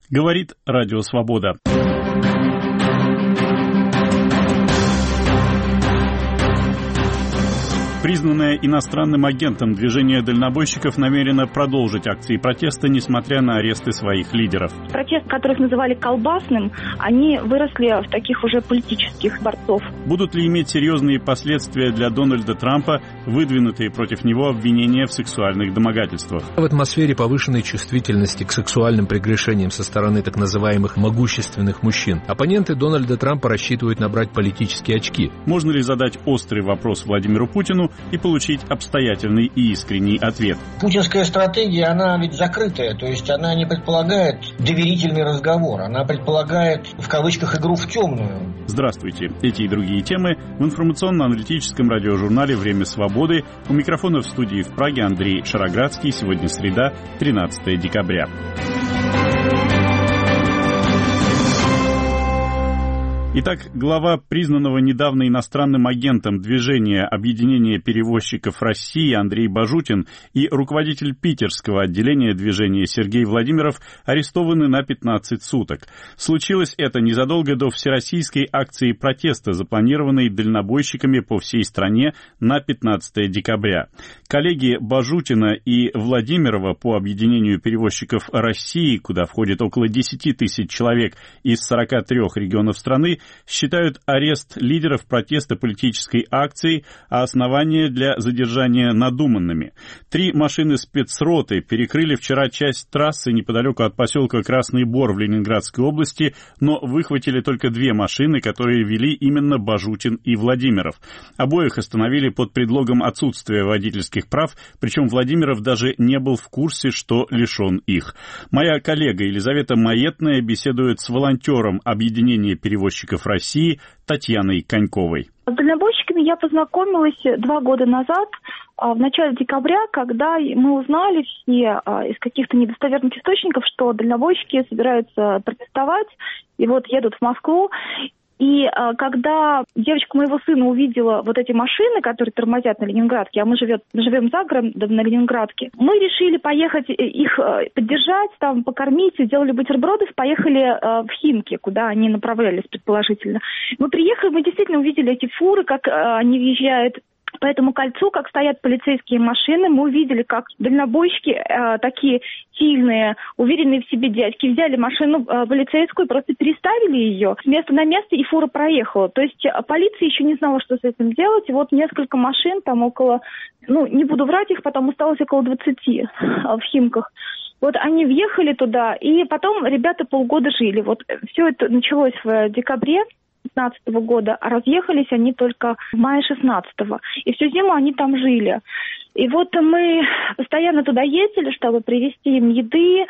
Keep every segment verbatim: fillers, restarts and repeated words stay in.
Говорит Радио Свобода. Признанное иностранным агентом движение дальнобойщиков намерено продолжить акции протеста, несмотря на аресты своих лидеров. Протест, которых называли колбасным, они выросли в таких уже политических борцов. Будут ли иметь серьезные последствия для Дональда Трампа выдвинутые против него обвинения в сексуальных домогательствах? В атмосфере повышенной чувствительности к сексуальным прегрешениям со стороны так называемых могущественных мужчин оппоненты Дональда Трампа рассчитывают набрать политические очки. Можно ли задать острый вопрос Владимиру Путину и получить обстоятельный и искренний ответ? Путинская стратегия, она ведь закрытая, то есть она не предполагает доверительный разговор, она предполагает, в кавычках, игру в темную. Здравствуйте. Эти и другие темы в информационно-аналитическом радиожурнале «Время свободы». У микрофона в студии в Праге Андрей Шароградский. Сегодня среда, тринадцатое декабря. Итак, глава признанного недавно иностранным агентом движения Объединения перевозчиков России Андрей Бажутин и руководитель питерского отделения движения Сергей Владимиров арестованы на пятнадцать суток. Случилось это незадолго до всероссийской акции протеста, запланированной дальнобойщиками по всей стране на пятнадцатое декабря. Коллеги Бажутина и Владимирова по Объединению перевозчиков России, куда входит около десять тысяч человек из сорока трёх регионов страны, считают арест лидеров протеста политической акцией, а основания для задержания надуманными. Три машины спецроты перекрыли вчера часть трассы неподалеку от поселка Красный Бор в Ленинградской области, но выхватили только две машины, которые вели именно Бажутин и Владимиров. Обоих остановили под предлогом отсутствия водительских прав, причем Владимиров даже не был в курсе, что лишен их. Моя коллега Елизавета Маетная беседует с волонтером Объединения перевозчиков России Татьяной Коньковой. С дальнобойщиками я познакомилась два года назад, в начале декабря, когда мы узнали все из каких-то недостоверных источников, что дальнобойщики собираются протестовать и вот едут в Москву. И а, когда девочка моего сына увидела вот эти машины, которые тормозят на Ленинградке, а мы живет, живем за городом на Ленинградке, мы решили поехать их поддержать, там покормить, сделали бутерброды, поехали а, в Химки, куда они направлялись предположительно. Мы приехали, мы действительно увидели эти фуры, как а, они въезжают по этому кольцу, как стоят полицейские машины. Мы увидели, как дальнобойщики, э, такие сильные, уверенные в себе дядьки, взяли машину э, полицейскую, просто переставили ее с места на место, и фура проехала. То есть э, полиция еще не знала, что с этим делать. И вот несколько машин, там около, ну, не буду врать их, потом осталось около двадцати э, в Химках. Вот они въехали туда, и потом ребята полгода жили. Вот все это началось в декабре пятнадцатого года, а разъехались они только в мае шестнадцатого. И всю зиму они там жили. И вот мы постоянно туда ездили, чтобы привезти им еды,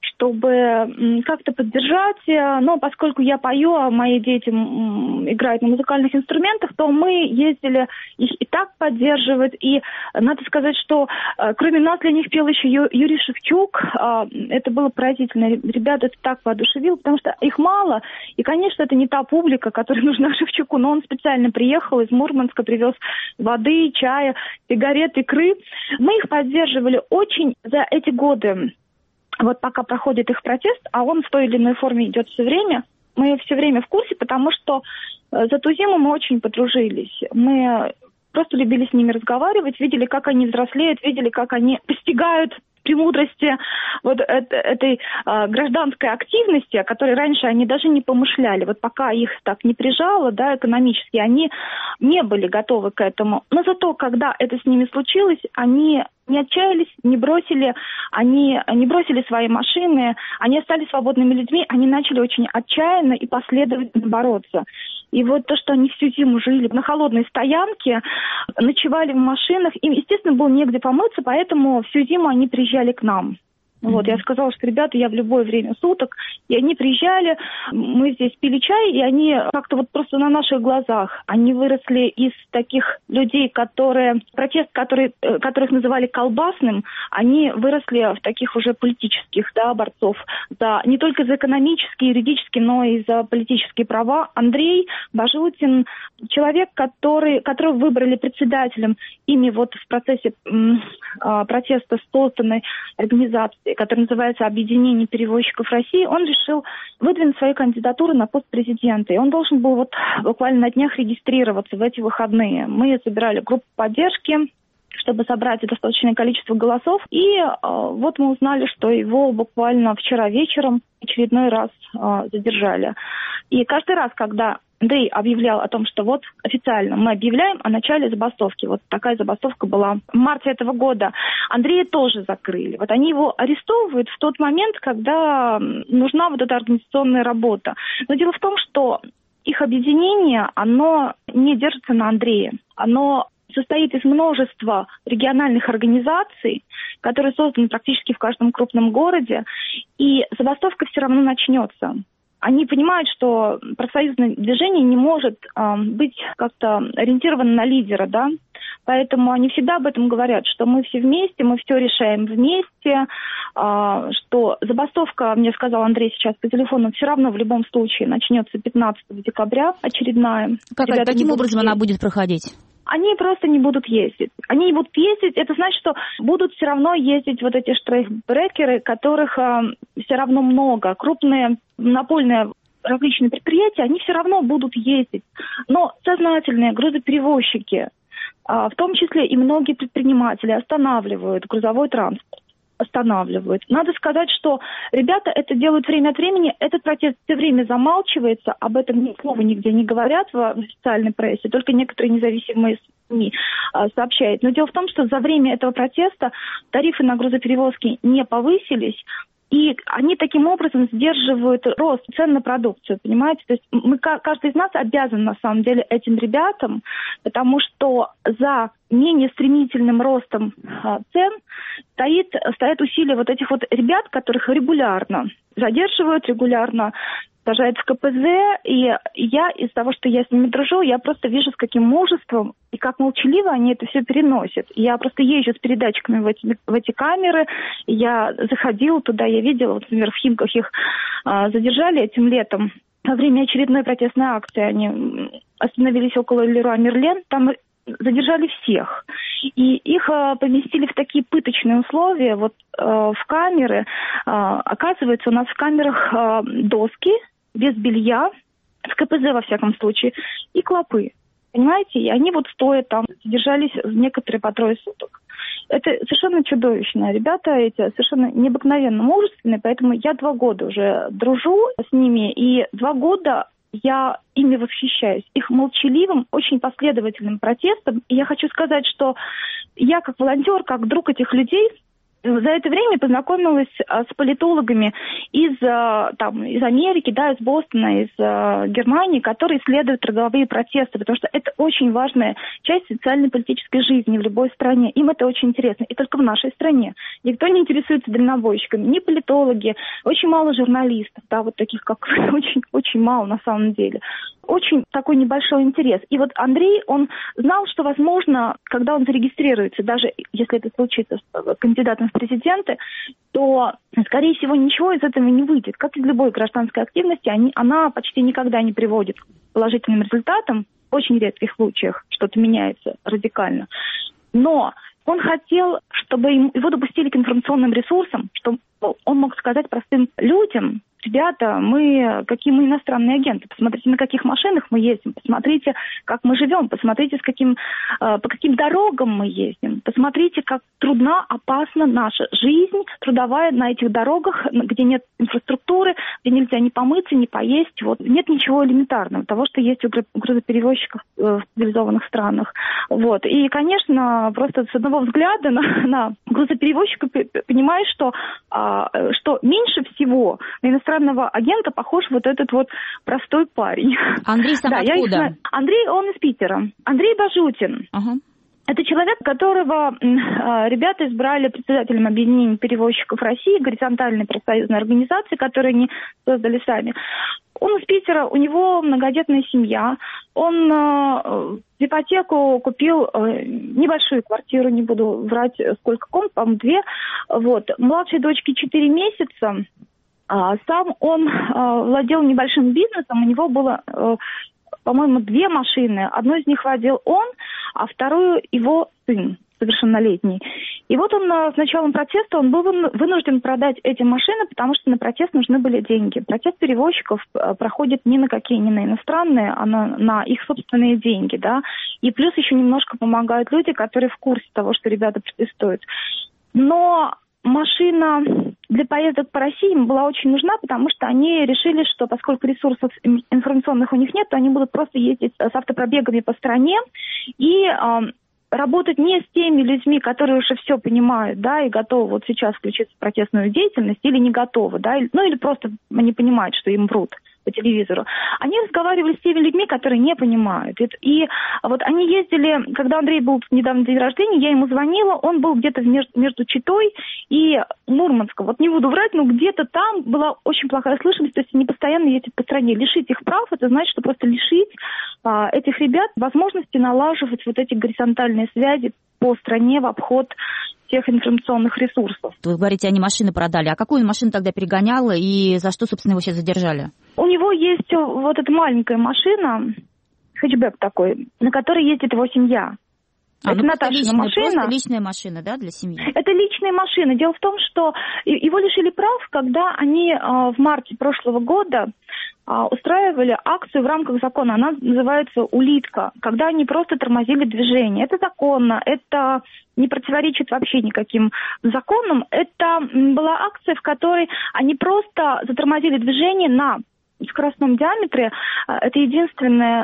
чтобы как-то поддержать. Но поскольку я пою, а мои дети играют на музыкальных инструментах, то мы ездили их и так поддерживать. И надо сказать, что кроме нас для них пел еще Юрий Шевчук. Это было поразительно. Ребята это так воодушевило, потому что их мало. И, конечно, это не та публика, которая нужна Шевчуку, но он специально приехал из Мурманска, привез воды, чая, сигарет, икры. Мы их поддерживали очень за эти годы. Вот пока проходит их протест, а он в той или иной форме идет все время, мы все время в курсе, потому что за ту зиму мы очень подружились. Мы просто любили с ними разговаривать, видели, как они взрослеют, видели, как они постигают премудрости вот этой а, гражданской активности, о которой раньше они даже не помышляли. Вот пока их так не прижало, да, экономически, они не были готовы к этому. Но зато, когда это с ними случилось, они не отчаялись, не бросили, они не бросили свои машины, они остались свободными людьми, они начали очень отчаянно и последовательно бороться. И вот то, что они всю зиму жили на холодной стоянке, ночевали в машинах, им, естественно, было негде помыться, поэтому всю зиму они приезжали к нам. Вот, я сказала, что, ребята, я в любое время суток. И они приезжали, мы здесь пили чай, и они как-то вот просто на наших глазах, они выросли из таких людей, которые, протест, который, которых называли колбасным, они выросли в таких уже политических, да, борцов, за, не только за экономические, юридические, но и за политические права. Андрей Бажутин, человек, который, которого выбрали председателем ими вот в процессе м, протеста созданной организации. который называется «Объединение перевозчиков России», он решил выдвинуть свою кандидатуру на пост президента. И он должен был вот буквально на днях регистрироваться в эти выходные. Мы собирали группу поддержки, чтобы собрать достаточное количество голосов. И э, вот мы узнали, что его буквально вчера вечером очередной раз э, задержали. И каждый раз, когда Андрей объявлял о том, что вот официально мы объявляем о начале забастовки, вот такая забастовка была в марте этого года, Андрея тоже закрыли. Вот они его арестовывают в тот момент, когда нужна вот эта организационная работа. Но дело в том, что их объединение, оно не держится на Андрее. Оно состоит из множества региональных организаций, которые созданы практически в каждом крупном городе, и забастовка все равно начнется. Они понимают, что профсоюзное движение не может э, быть как-то ориентировано на лидера, да, поэтому они всегда об этом говорят, что мы все вместе, мы все решаем вместе, э, что забастовка, мне сказал Андрей сейчас по телефону, все равно в любом случае начнется пятнадцатого декабря очередная. Как, каким образом она будет проходить? Они просто не будут ездить. Они не будут ездить, это значит, что будут все равно ездить вот эти штрейхбрекеры, которых э, все равно много. Крупные монопольные различные предприятия, они все равно будут ездить. Но сознательные грузоперевозчики, э, в том числе и многие предприниматели, останавливают грузовой транспорт. останавливают. Надо сказать, что ребята это делают время от времени, этот протест все время замалчивается, об этом ни слова нигде не говорят в официальной прессе, только некоторые независимые СМИ а, сообщают. Но дело в том, что за время этого протеста тарифы на грузоперевозки не повысились, и они таким образом сдерживают рост цен на продукцию, понимаете? То есть мы, каждый из нас обязан, на самом деле, этим ребятам, потому что за менее стремительным ростом а, цен стоит, стоят усилия вот этих вот ребят, которых регулярно задерживают, регулярно сажают в ка пэ зэ, и я из того, что я с ними дружу, я просто вижу, с каким мужеством и как молчаливо они это все переносят. Я просто езжу с передатчиками в эти, в эти камеры, я заходила туда, я видела, вот, например, в Химках их а, задержали этим летом. Во время очередной протестной акции они остановились около Леруа Мерлен, там задержали всех. И их э, поместили в такие пыточные условия, вот э, в камеры. Э, оказывается, у нас в камерах э, доски без белья, в ка пэ зэ во всяком случае, и клопы. Понимаете? И они вот стоят там, задержались некоторые по трое суток. Это совершенно чудовищно. Ребята эти совершенно необыкновенно мужественные, поэтому я два года уже дружу с ними, и два года я ими восхищаюсь, их молчаливым, очень последовательным протестом. И я хочу сказать, что я как волонтер, как друг этих людей, за это время познакомилась а, с политологами из, а, там, из Америки, да, из Бостона, из а, Германии, которые исследуют трудовые протесты, потому что это очень важная часть социально-политической жизни в любой стране. Им это очень интересно. И только в нашей стране. Никто не интересуется дальнобойщиками, ни политологи, очень мало журналистов, да, вот таких как очень, очень мало на самом деле. Очень такой небольшой интерес. И вот Андрей, он знал, что, возможно, когда он зарегистрируется, даже если это случится с кандидатом в президенты, то, скорее всего, ничего из этого не выйдет. Как из любой гражданской активности, они, она почти никогда не приводит к положительным результатам. В очень редких случаях что-то меняется радикально. Но он хотел, чтобы его допустили к информационным ресурсам, чтобы он мог сказать простым людям: ребята, мы какие мы иностранные агенты, посмотрите, на каких машинах мы ездим, посмотрите, как мы живем, посмотрите, с каким, по каким дорогам мы ездим, посмотрите, как трудна, опасна наша жизнь трудовая на этих дорогах, где нет инфраструктуры, где нельзя ни помыться, ни поесть, вот. Нет ничего элементарного, того, что есть у грузоперевозчиков в цивилизованных странах. Вот. И, конечно, просто с одного взгляда на, на грузоперевозчика понимаешь, что, что меньше всего на иностранного агента похож вот этот вот простой парень. Андрей сам да, откуда? Я их... Андрей, он из Питера. Андрей Бажутин. Ага. Это человек, которого э, ребята избрали председателем объединения перевозчиков России, горизонтальной профсоюзной организации, которую они создали сами. Он из Питера, у него многодетная семья. Он э, в ипотеку купил э, небольшую квартиру, не буду врать, сколько комнат, по-моему, две. Вот. Младшей дочке четыре месяца. А сам он э, владел небольшим бизнесом, у него было, э, по-моему, две машины. Одну из них водил он, а вторую его сын. совершеннолетний. И вот он с началом протеста, он был вынужден продать эти машины, потому что на протест нужны были деньги. Протест перевозчиков проходит ни на какие, ни на иностранные, а на, на их собственные деньги, да. И плюс еще немножко помогают люди, которые в курсе того, что ребята протестуют. Но машина для поездок по России им была очень нужна, потому что они решили, что поскольку ресурсов информационных у них нет, то они будут просто ездить с автопробегами по стране и э, работать не с теми людьми, которые уже все понимают, да, и готовы вот сейчас включиться в протестную деятельность, или не готовы, да, ну или просто не понимают, что им врут по телевизору. Они разговаривали с теми людьми, которые не понимают. И, и вот они ездили, когда Андрей был недавно день рождения, я ему звонила, он был где-то между, между Читой и Мурманском. Вот не буду врать, но где-то там была очень плохая слышимость, то есть они постоянно ездят по стране. Лишить их прав, это значит, что просто лишить а, этих ребят возможности налаживать вот эти горизонтальные связи по стране в обход всех информационных ресурсов. Вы говорите, они машины продали. А какую машину тогда перегоняла и за что, собственно, его сейчас задержали? У него есть вот эта маленькая машина, хэтчбэк такой, на которой ездит его семья. А, это ну, Наташина личная, машина. Просто личная машина, да, для семьи? Это личная машина. Дело в том, что его лишили прав, когда они в марте прошлого года устраивали акцию в рамках закона. Она называется «Улитка», когда они просто тормозили движение. Это законно, это не противоречит вообще никаким законам. Это была акция, в которой они просто затормозили движение на скоростном диаметре. Это единственная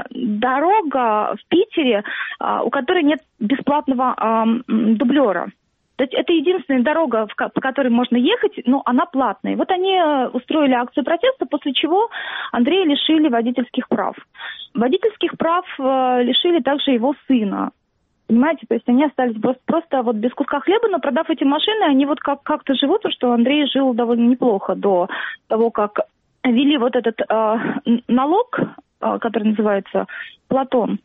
дорога в Питере, у которой нет бесплатного дублера. То есть это единственная дорога, по которой можно ехать, но она платная. И вот они устроили акцию протеста, после чего Андрея лишили водительских прав. Водительских прав лишили также его сына. Понимаете, то есть они остались просто, просто вот без куска хлеба, но продав эти машины, они вот как- как-то живут, потому что Андрей жил довольно неплохо до того, как ввели вот этот э, налог, э, который называется Платон.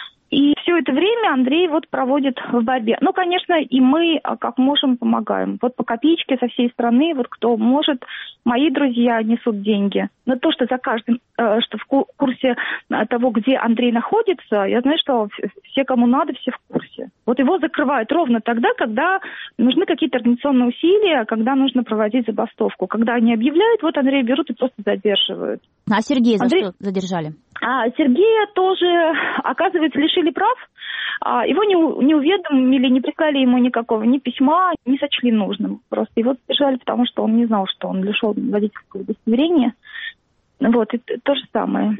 И все это время Андрей вот проводит в борьбе. Ну, конечно, и мы, как можем, помогаем. Вот по копеечке со всей страны, вот кто может, мои друзья несут деньги. Но то, что за каждым, что в курсе того, где Андрей находится, я знаю, что все, кому надо, все в курсе. Вот его закрывают ровно тогда, когда нужны какие-то организационные усилия, когда нужно проводить забастовку. Когда они объявляют, вот Андрея берут и просто задерживают. А Сергея за Андрей... что задержали? А Сергея тоже, оказывается, лишили прав. Его не, не уведомили, не прислали ему никакого ни письма, не сочли нужным. Просто его задержали, потому что он не знал, что он лишен водительского удостоверения. Вот, и то же самое.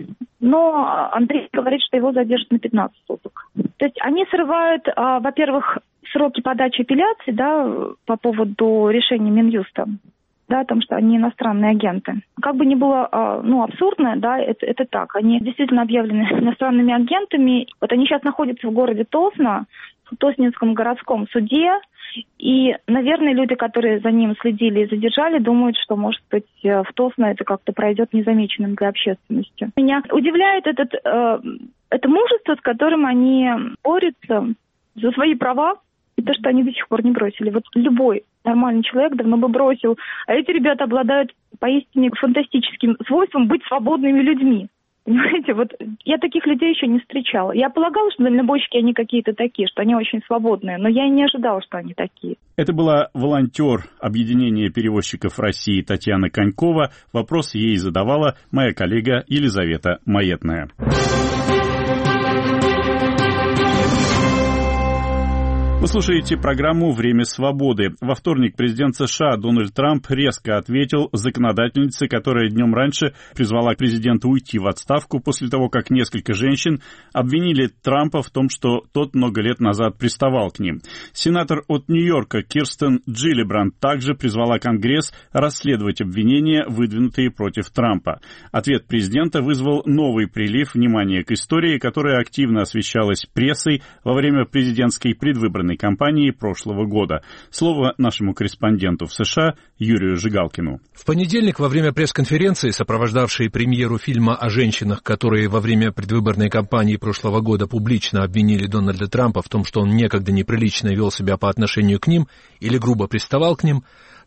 Но Андрей говорит, что его задержат на пятнадцать суток. То есть они срывают, во-первых, сроки подачи апелляции, да, по поводу решения Минюста. Да, о том, что они иностранные агенты. Как бы ни было, ну, абсурдно, да, это, это так. Они действительно объявлены иностранными агентами. Вот они сейчас находятся в городе Тосно, в Тоснинском городском суде. И, наверное, люди, которые за ним следили и задержали, думают, что, может быть, в Тосно это как-то пройдет незамеченным для общественности. Меня удивляет этот, э, это мужество, с которым они борются за свои права, и то, что они до сих пор не бросили. Вот любой нормальный человек давно бы бросил. А эти ребята обладают поистине фантастическим свойством быть свободными людьми. Понимаете, вот я таких людей еще не встречала. Я полагала, что дальнобойщики они какие-то такие, что они очень свободные, но я и не ожидала, что они такие. Это была волонтер Объединения перевозчиков России Татьяна Конькова. Вопрос ей задавала моя коллега Елизавета Маетная. Вы слушаете программу «Время свободы». Во вторник президент США Дональд Трамп резко ответил законодательнице, которая днем раньше призвала президента уйти в отставку после того, как несколько женщин обвинили Трампа в том, что тот много лет назад приставал к ним. Сенатор от Нью-Йорка Кирстен Джиллибранд также призвала Конгресс расследовать обвинения, выдвинутые против Трампа. Ответ президента вызвал новый прилив внимания к истории, которая активно освещалась прессой во время президентской предвыборной кампании прошлого года. Слово нашему корреспонденту в США Юрию Жигалкину. В понедельник во время пресс-конференции, сопровождавшей премьеру фильма о женщинах, которые во время предвыборной кампании прошлого года публично обвинили Дональда Трампа в том, что он некогда неприлично вел себя по отношению к ним или грубо приставал к ним,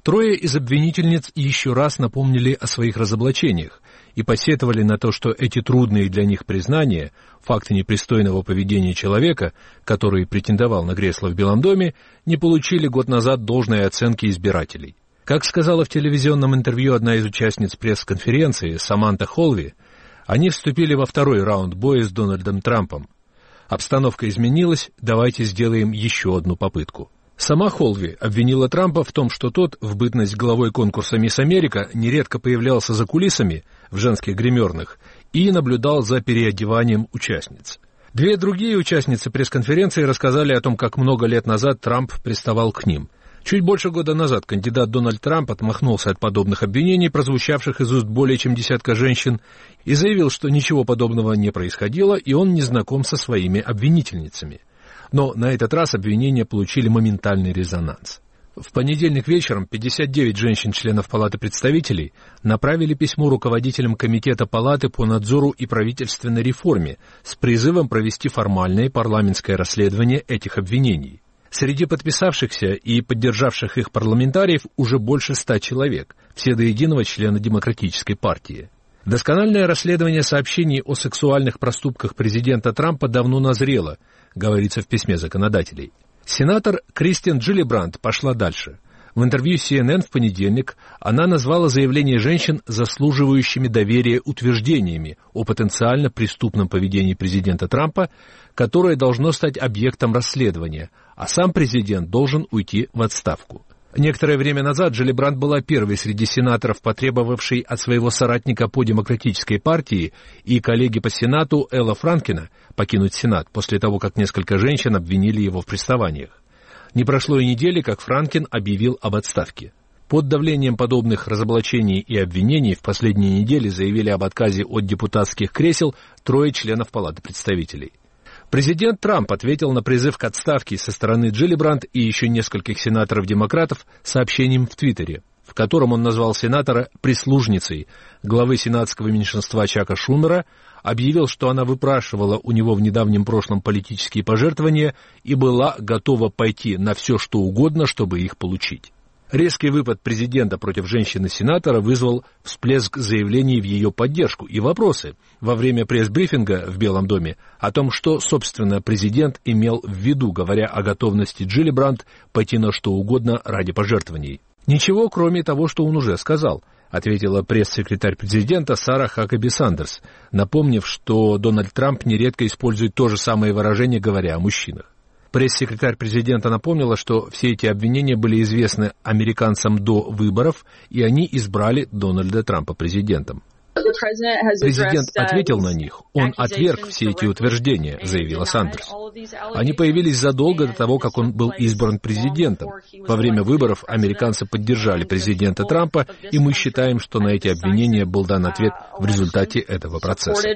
Трое из обвинительниц еще раз напомнили о своих разоблачениях и посетовали на то, что эти трудные для них признания, факты непристойного поведения человека, который претендовал на кресло в Белом доме, не получили год назад должной оценки избирателей. Как сказала в телевизионном интервью одна из участниц пресс-конференции, Саманта Холви, они вступили во второй раунд боя с Дональдом Трампом. Обстановка изменилась, давайте сделаем еще одну попытку. Сама Холви обвинила Трампа в том, что тот, в бытность главой конкурса «Мисс Америка», нередко появлялся за кулисами в женских гримерных и наблюдал за переодеванием участниц. Две другие участницы пресс-конференции рассказали о том, как много лет назад Трамп приставал к ним. Чуть больше года назад кандидат Дональд Трамп отмахнулся от подобных обвинений, прозвучавших из уст более чем десятка женщин, и заявил, что ничего подобного не происходило, и он не знаком со своими обвинительницами. Но на этот раз обвинения получили моментальный резонанс. В понедельник вечером пятьдесят девять женщин-членов Палаты представителей направили письмо руководителям Комитета Палаты по надзору и правительственной реформе с призывом провести формальное парламентское расследование этих обвинений. Среди подписавшихся и поддержавших их парламентариев уже больше ста человек, все до единого члены Демократической партии. Доскональное расследование сообщений о сексуальных проступках президента Трампа давно назрело, говорится в письме законодателей. Сенатор Кристиан Джиллибранд пошла дальше. В интервью си эн эн в понедельник она назвала заявления женщин заслуживающими доверия утверждениями о потенциально преступном поведении президента Трампа, которое должно стать объектом расследования, а сам президент должен уйти в отставку. Некоторое время назад Джиллибранд была первой среди сенаторов, потребовавшей от своего соратника по Демократической партии и коллеги по Сенату Элла Франкена покинуть Сенат после того, как несколько женщин обвинили его в приставаниях. Не прошло и недели, как Франкен объявил об отставке. Под давлением подобных разоблачений и обвинений в последние недели заявили об отказе от депутатских кресел трое членов Палаты представителей. Президент Трамп ответил на призыв к отставке со стороны Джиллибранд и еще нескольких сенаторов-демократов сообщением в Твиттере, в котором он назвал сенатора прислужницей главы сенатского меньшинства Чака Шумера, объявил, что она выпрашивала у него в недавнем прошлом политические пожертвования и была готова пойти на все, что угодно, чтобы их получить. Резкий выпад президента против женщины-сенатора вызвал всплеск заявлений в ее поддержку и вопросы во время пресс-брифинга в Белом доме о том, что, собственно, президент имел в виду, говоря о готовности Джиллибранд пойти на что угодно ради пожертвований. «Ничего, кроме того, что он уже сказал», ответила пресс-секретарь президента Сара Хакаби Сандерс, напомнив, что Дональд Трамп нередко использует то же самое выражение, говоря о мужчинах. Пресс-секретарь президента напомнила, что все эти обвинения были известны американцам до выборов, и они избрали Дональда Трампа президентом. Президент ответил на них. Он отверг все эти утверждения, заявила Сандерс. Они появились задолго до того, как он был избран президентом. Во время выборов американцы поддержали президента Трампа, и мы считаем, что на эти обвинения был дан ответ в результате этого процесса.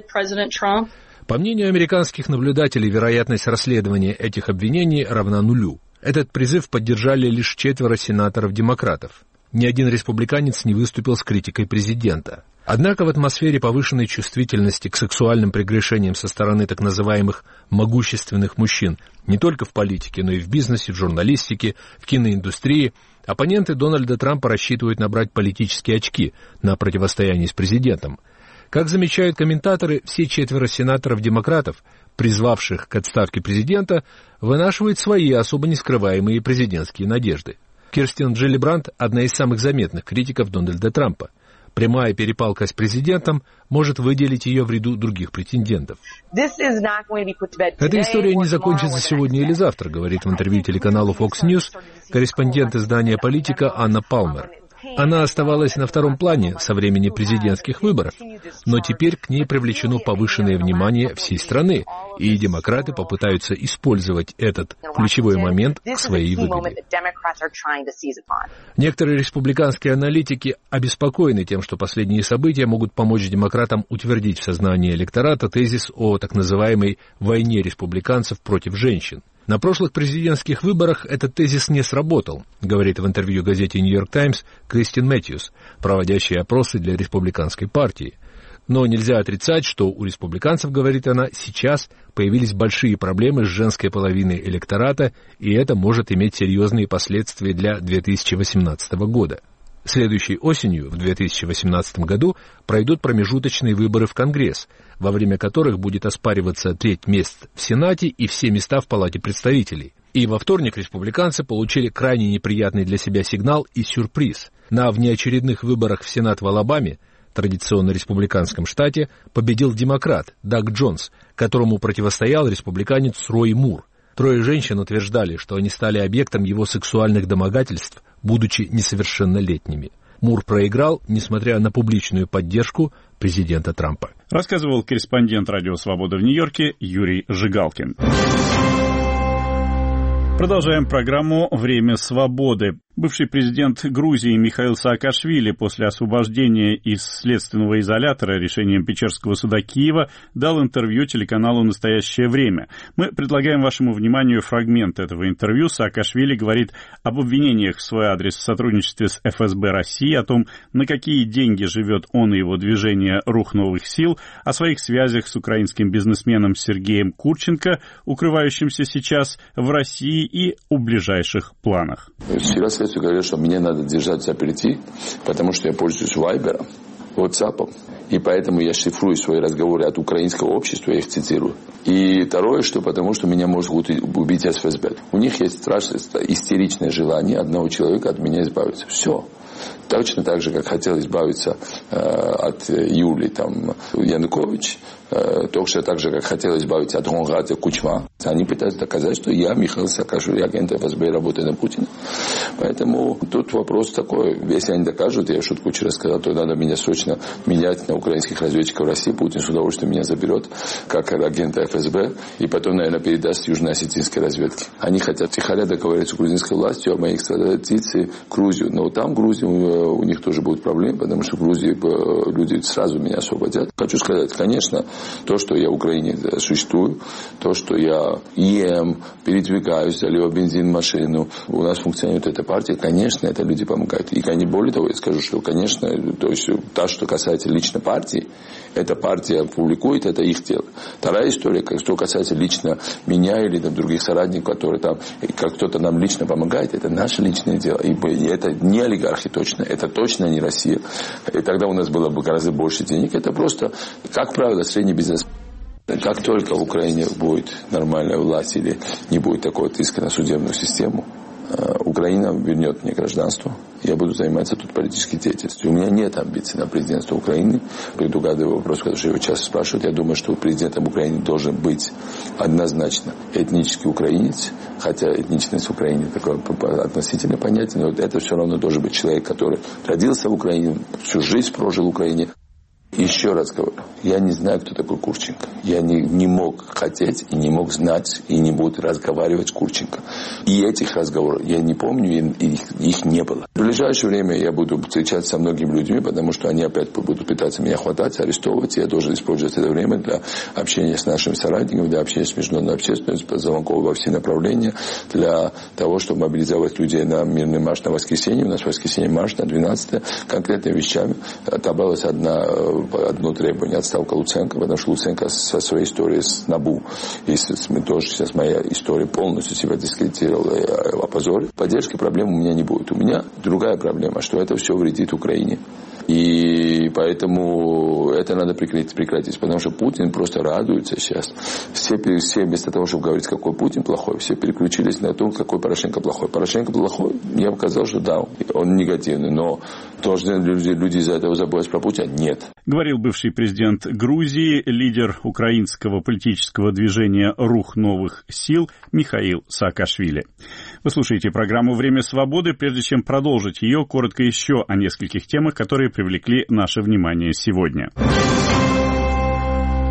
По мнению американских наблюдателей, вероятность расследования этих обвинений равна нулю. Этот призыв поддержали лишь четверо сенаторов-демократов. Ни один республиканец не выступил с критикой президента. Однако в атмосфере повышенной чувствительности к сексуальным прегрешениям со стороны так называемых «могущественных мужчин» не только в политике, но и в бизнесе, в журналистике, в киноиндустрии, оппоненты Дональда Трампа рассчитывают набрать политические очки на противостоянии с президентом. Как замечают комментаторы, все четверо сенаторов-демократов, призвавших к отставке президента, вынашивают свои особо нескрываемые президентские надежды. Кирстен Джиллибранд – одна из самых заметных критиков Дональда Трампа. Прямая перепалка с президентом может выделить ее в ряду других претендентов. Эта история не закончится сегодня или завтра, говорит в интервью телеканалу Fox News корреспондент издания «Политика» Анна Палмер. Она оставалась на втором плане со времени президентских выборов, но теперь к ней привлечено повышенное внимание всей страны, и демократы попытаются использовать этот ключевой момент к своей выгоде. Некоторые республиканские аналитики обеспокоены тем, что последние события могут помочь демократам утвердить в сознании электората тезис о так называемой «войне республиканцев против женщин». На прошлых президентских выборах этот тезис не сработал, говорит в интервью газете «Нью-Йорк Таймс» Кристин Мэтьюс, проводящая опросы для республиканской партии. Но нельзя отрицать, что у республиканцев, говорит она, сейчас появились большие проблемы с женской половиной электората, и это может иметь серьезные последствия для две тысячи восемнадцатого года. Следующей осенью, в две тысячи восемнадцатом году, пройдут промежуточные выборы в Конгресс, во время которых будет оспариваться треть мест в Сенате и все места в Палате представителей. И во вторник республиканцы получили крайне неприятный для себя сигнал и сюрприз. На внеочередных выборах в Сенат в Алабаме, традиционно республиканском штате, победил демократ Даг Джонс, которому противостоял республиканец Рой Мур. Трое женщин утверждали, что они стали объектом его сексуальных домогательств, будучи несовершеннолетними. Мур проиграл, несмотря на публичную поддержку президента Трампа. Рассказывал корреспондент «Радио Свобода» в Нью-Йорке Юрий Жигалкин. Продолжаем программу «Время свободы». Бывший президент Грузии Михаил Саакашвили после освобождения из следственного изолятора решением Печерского суда Киева дал интервью телеканалу «Настоящее время». Мы предлагаем вашему вниманию фрагмент этого интервью. Саакашвили говорит об обвинениях в свой адрес в сотрудничестве с эф эс бэ России, о том, на какие деньги живет он и его движение «Рух новых сил», о своих связях с украинским бизнесменом Сергеем Курченко, укрывающимся сейчас в России, и о ближайших планах. Следствие говорит, что мне надо держать заперти, потому что я пользуюсь Вайбером, WhatsApp, и поэтому я шифрую свои разговоры от украинского общества, я их цитирую. И второе, что потому что меня может убить эс эф эс бэ. У них есть страшное, истеричное желание одного человека от меня избавиться. Все. Точно так же, как хотел избавиться э, от Юлии там, Янукович, э, точно так же, как хотел избавиться от Хонгадзе Кучма. Они пытаются доказать, что я, Михаил Саакашвили, агент эф эс бэ, работаю на Путина. Поэтому тут вопрос такой. Если они докажут, я шутку вчера сказал, то надо меня срочно менять на украинских разведчиков России. Путин с удовольствием меня заберет, как агента эф эс бэ, и потом, наверное, передаст южно-осетинской разведке. Они хотят втихаря договориться с грузинской властью о моей экстрадиции в Грузию. Но там, в Грузии, у них тоже будут проблемы, потому что в Грузии люди сразу меня освободят. Хочу сказать, конечно, то, что я в Украине существую, то, что я ем, передвигаюсь, залил бензин в машину, у нас функционирует эта партия, конечно, это люди помогают. И более того, я скажу, что, конечно, то есть, то, что касается лично партии, эта партия публикует, это их дело. Вторая история, что касается лично меня или там, других соратников, которые там, как кто-то нам лично помогает, это наше личное дело. И это не олигархи точно, это точно не Россия. И тогда у нас было бы гораздо больше денег. Это просто, как правило, средний бизнес. Как только в Украине будет нормальная власть или не будет такого иска на судебную систему, Украина вернет мне гражданство. Я буду заниматься тут политической деятельностью. У меня нет амбиций на президентство Украины. Предугадываю вопрос, потому что его часто спрашивают. Я думаю, что президентом Украины должен быть однозначно этнический украинец. Хотя этничность в Украине такое относительное понятие. Но это все равно должен быть человек, который родился в Украине, всю жизнь прожил в Украине. Еще раз говорю, я не знаю, кто такой Курченко. Я не, не мог хотеть и не мог знать и не буду разговаривать с Курченко. И этих разговоров я не помню, и их, их не было. В ближайшее время я буду встречаться со многими людьми, потому что они опять будут пытаться меня хватать, арестовывать. Я должен использовать это время для общения с нашими соратниками, для общения с международной общественностью, звонков во все направления, для того, чтобы мобилизовать людей на мирный марш на воскресенье. У нас в воскресенье марш на двенадцатое. Конкретными вещами отобралась одна одно требование — отставка Луценко, потому что Луценко со своей историей с НАБУ, и мы тоже сейчас моя история полностью себя дискредитировала и опозорила. Поддержки проблем у меня не будет. У меня другая проблема, что это все вредит Украине. И поэтому это надо прекратить, прекратить, потому что Путин просто радуется сейчас. Все, все вместо того, чтобы говорить, какой Путин плохой, все переключились на то, какой Порошенко плохой. Порошенко плохой, я бы сказал, что да, он негативный, но должны люди, люди из-за этого забывать про Путина? Нет. Говорил бывший президент Грузии, лидер украинского политического движения «Рух новых сил» Михаил Саакашвили. Вы слушаете программу «Время свободы». Прежде чем продолжить ее, коротко еще о нескольких темах, которые привлекли наше внимание сегодня.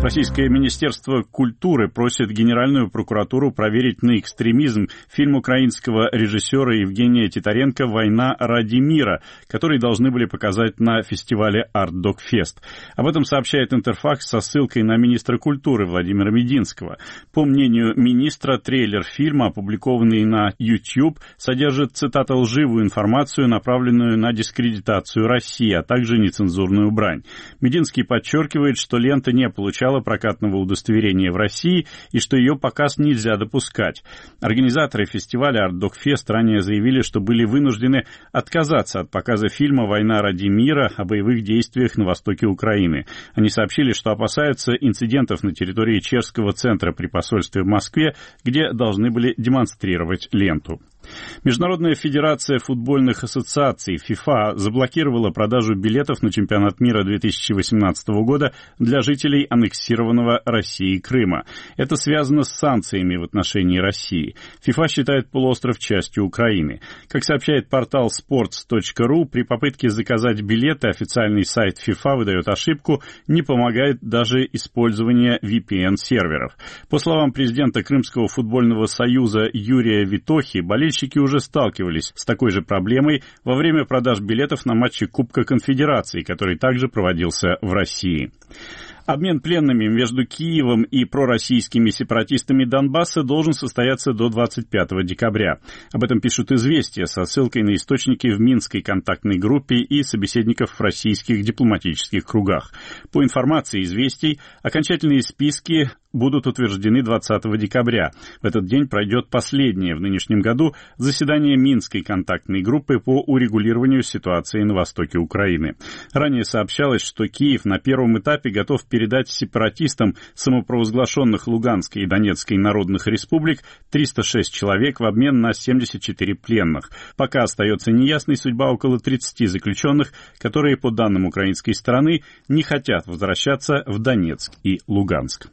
Российское министерство культуры просит Генеральную прокуратуру проверить на экстремизм фильм украинского режиссера Евгения Титаренко «Война ради мира», который должны были показать на фестивале Art Dog Fest. Об этом сообщает Интерфакс со ссылкой на министра культуры Владимира Мединского. По мнению министра, трейлер фильма, опубликованный на YouTube, содержит, цитата, лживую информацию, направленную на дискредитацию России, а также нецензурную брань. Мединский подчеркивает, что лента не получала прокатного удостоверения в России и что ее показ нельзя допускать. Организаторы фестиваля Art Dog Fest ранее заявили, что были вынуждены отказаться от показа фильма «Война ради мира» о боевых действиях на востоке Украины. Они сообщили, что опасаются инцидентов на территории Чешского центра при посольстве в Москве, где должны были демонстрировать ленту. Международная федерация футбольных ассоциаций ФИФА заблокировала продажу билетов на чемпионат мира две тысячи восемнадцатого года для жителей аннексированного Россией Крыма. Это связано с санкциями в отношении России. ФИФА считает полуостров частью Украины. Как сообщает портал спортс точка ру, при попытке заказать билеты официальный сайт ФИФА выдает ошибку, не помогает даже использование ви пи эн-серверов. По словам президента Крымского футбольного союза Юрия Витохи, болельщики уже сталкивались с такой же проблемой во время продаж билетов на матчи Кубка Конфедерации, который также проводился в России. Обмен пленными между Киевом и пророссийскими сепаратистами Донбасса должен состояться до двадцать пятого декабря. Об этом пишут «Известия» со ссылкой на источники в Минской контактной группе и собеседников в российских дипломатических кругах. По информации «Известий», окончательные списки будут утверждены двадцатого декабря. В этот день пройдет последнее в нынешнем году заседание Минской контактной группы по урегулированию ситуации на востоке Украины. Ранее сообщалось, что Киев на первом этапе готов передать сепаратистам самопровозглашенных Луганской и Донецкой народных республик триста шесть человек в обмен на семьдесят четыре пленных. Пока остается неясной судьба около тридцати заключенных, которые, по данным украинской стороны, не хотят возвращаться в Донецк и Луганск.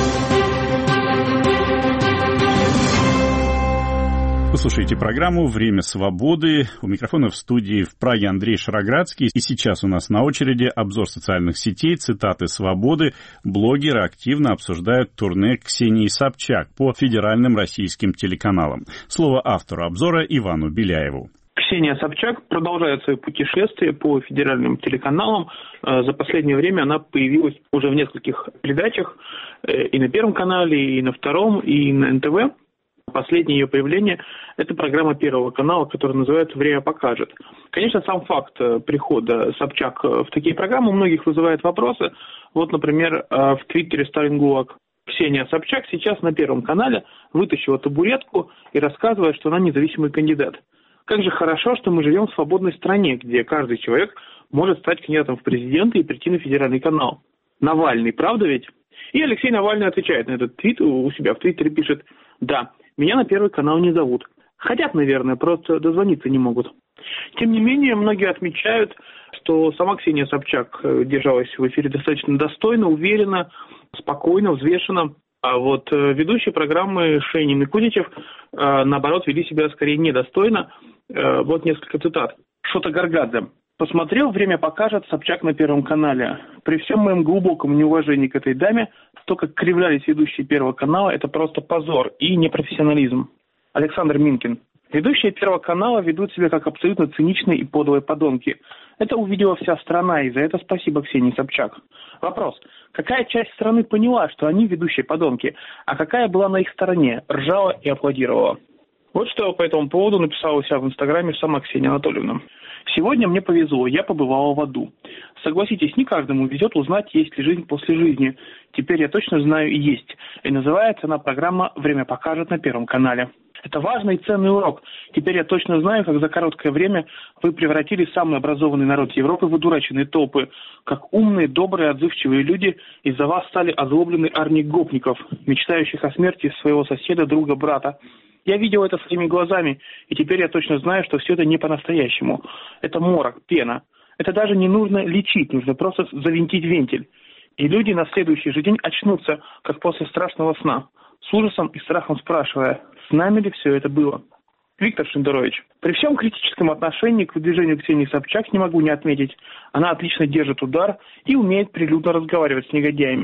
Вы слушаете программу «Время свободы». У микрофона в студии в Праге Андрей Шароградский. И сейчас у нас на очереди обзор социальных сетей, цитаты «Свободы». Блогеры активно обсуждают турне Ксении Собчак по федеральным российским телеканалам. Слово автору обзора Ивану Беляеву. Ксения Собчак продолжает свое путешествие по федеральным телеканалам. За последнее время она появилась уже в нескольких передачах и на Первом канале, и на Втором, и на эн тэ вэ. Последнее ее появление – это программа Первого канала, которая называется «Время покажет». Конечно, сам факт прихода Собчак в такие программы у многих вызывает вопросы. Вот, например, в твиттере Сталингулак Ксения Собчак сейчас на Первом канале вытащила табуретку и рассказывает, что она независимый кандидат. Как же хорошо, что мы живем в свободной стране, где каждый человек может стать кандидатом в президенты и прийти на федеральный канал. Навальный, правда ведь? И Алексей Навальный отвечает на этот твит, у себя в твиттере пишет: «Да, меня на Первый канал не зовут. Хотят, наверное, просто дозвониться не могут». Тем не менее, многие отмечают, что сама Ксения Собчак держалась в эфире достаточно достойно, уверенно, спокойно, взвешенно. А вот ведущие программы Шейнин и Кузичев, наоборот, вели себя скорее недостойно. Вот несколько цитат. Шота Гаргадзе. «Посмотрел, время покажет, Собчак на Первом канале. При всем моем глубоком неуважении к этой даме, то, как кривлялись ведущие Первого канала, это просто позор и непрофессионализм». Александр Минкин. «Ведущие Первого канала ведут себя как абсолютно циничные и подлые подонки. Это увидела вся страна, и за это спасибо Ксении Собчак». Вопрос. Какая часть страны поняла, что они ведущие подонки, а какая была на их стороне, ржала и аплодировала? Вот что по этому поводу написала у себя в Инстаграме сама Ксения Анатольевна. «Сегодня мне повезло, я побывала в аду. Согласитесь, не каждому везет узнать, есть ли жизнь после жизни. Теперь я точно знаю и есть. И называется она программа «Время покажет» на Первом канале. Это важный и ценный урок. Теперь я точно знаю, как за короткое время вы превратили самый образованный народ Европы в одураченные толпы. Как умные, добрые, отзывчивые люди из-за вас стали озлобленной армией гопников, мечтающих о смерти своего соседа, друга, брата. Я видел это своими глазами, и теперь я точно знаю, что все это не по-настоящему. Это морок, пена. Это даже не нужно лечить, нужно просто завинтить вентиль. И люди на следующий же день очнутся, как после страшного сна, с ужасом и страхом спрашивая, с нами ли все это было». Виктор Шендерович. При всем критическом отношении к выдвижению Ксении Собчак не могу не отметить. Она отлично держит удар и умеет прилюдно разговаривать с негодяями.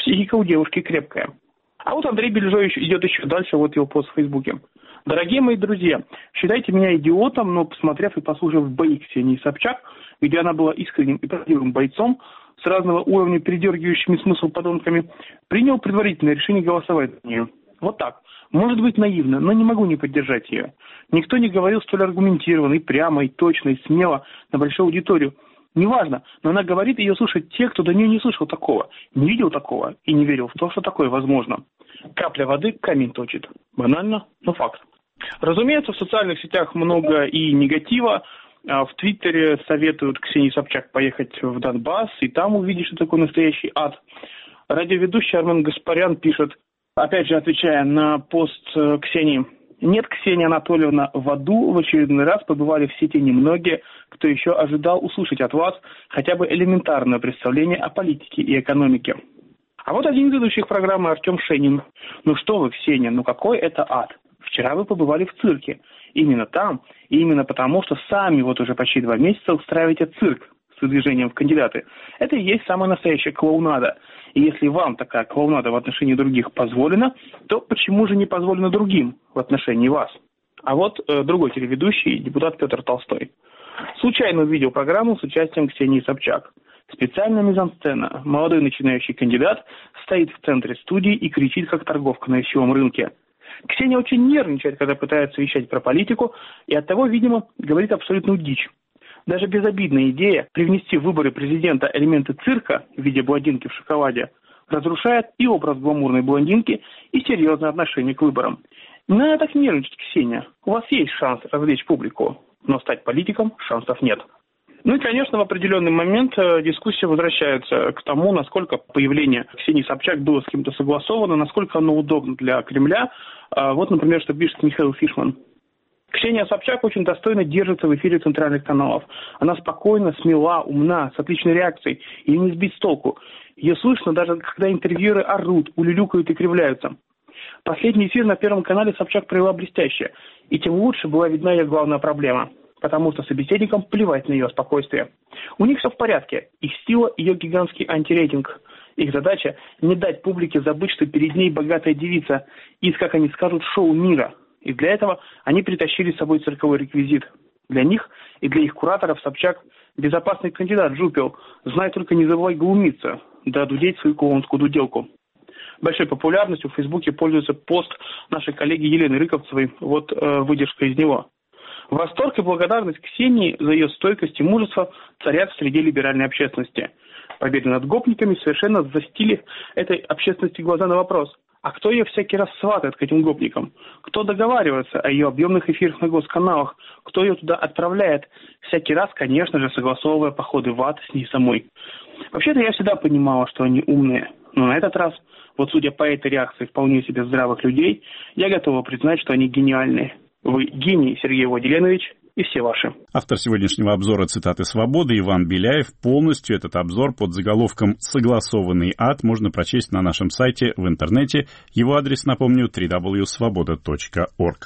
Психика у девушки крепкая. А вот Андрей Бельжович идет еще дальше, вот его пост в Фейсбуке. Дорогие мои друзья, считайте меня идиотом, но посмотрев и послушав бои Ксении Собчак, где она была искренним и правдивым бойцом, с разного уровня передергивающими смысл подонками, принял предварительное решение голосовать за нее. Вот так. Может быть наивно, но не могу не поддержать ее. Никто не говорил столь аргументированно, и прямо, и точно, и смело на большую аудиторию. Неважно, но она говорит, ее слушают те, кто до нее не слышал такого, не видел такого и не верил в то, что такое возможно. Капля воды камень точит. Банально, но факт. Разумеется, в социальных сетях много и негатива. В Твиттере советуют Ксении Собчак поехать в Донбасс и там увидеть, что такое настоящий ад. Радиоведущий Армен Гаспарян пишет, опять же отвечая на пост Ксении: «Нет, Ксения Анатольевна, в аду в очередной раз побывали все те немногие, кто еще ожидал услышать от вас хотя бы элементарное представление о политике и экономике». А вот один из ведущих программы Артем Шенин. «Ну что вы, Ксения, ну какой это ад? Вчера вы побывали в цирке. Именно там, и именно потому, что сами вот уже почти два месяца устраиваете цирк с выдвижением в кандидаты. Это и есть самая настоящая клоунада. И если вам такая клоунада в отношении других позволена, то почему же не позволено другим в отношении вас?» А вот э, другой телеведущий, депутат Петр Толстой. Случайно увидел программу с участием Ксении Собчак. Специальная мизансцена. Молодой начинающий кандидат стоит в центре студии и кричит, как торговка на вещевом рынке. Ксения очень нервничает, когда пытается вещать про политику, и оттого, видимо, говорит абсолютную дичь. Даже безобидная идея привнести в выборы президента элементы цирка в виде блондинки в шоколаде разрушает и образ гламурной блондинки, и серьезное отношение к выборам. Не надо так нервничать, Ксения. У вас есть шанс развлечь публику, но стать политиком шансов нет. Ну и, конечно, в определенный момент дискуссия возвращается к тому, насколько появление Ксении Собчак было с кем-то согласовано, насколько оно удобно для Кремля. Вот, например, что пишет Михаил Фишман. Ксения Собчак очень достойно держится в эфире центральных каналов. Она спокойна, смела, умна, с отличной реакцией. Ее не сбить с толку. Ее слышно даже, когда интервьюеры орут, улюлюкают и кривляются. Последний эфир на Первом канале Собчак провела блестяще. И тем лучше была видна ее главная проблема. Потому что собеседникам плевать на ее спокойствие. У них все в порядке. Их сила – ее гигантский антирейтинг. Их задача – не дать публике забыть, что перед ней богатая девица из, как они скажут, шоу мира. И для этого они притащили с собой цирковой реквизит. Для них и для их кураторов Собчак – безопасный кандидат Жупел. Знай только не забывай глумиться, да дудеть свою клоунскую дуделку. Большой популярностью в Фейсбуке пользуется пост нашей коллеги Елены Рыковцевой. Вот э, выдержка из него. Восторг и благодарность Ксении за ее стойкость и мужество царят в среде либеральной общественности. Победа над гопниками совершенно застили этой общественности глаза на вопрос: а кто ее всякий раз сватает к этим гопникам? Кто договаривается о ее объемных эфирах на госканалах? Кто ее туда отправляет? Всякий раз, конечно же, согласовывая походы в ад с ней самой. Вообще-то я всегда понимала, что они умные. Но на этот раз, вот судя по этой реакции вполне себе здравых людей, я готова признать, что они гениальные. Вы гений, Сергей Владимирович, и все ваши. Автор сегодняшнего обзора «Цитаты свободы» Иван Беляев. Полностью этот обзор под заголовком «Согласованный ад» можно прочесть на нашем сайте в интернете. Его адрес, напомню, дабл ю дабл ю дабл ю точка свобода точка орг.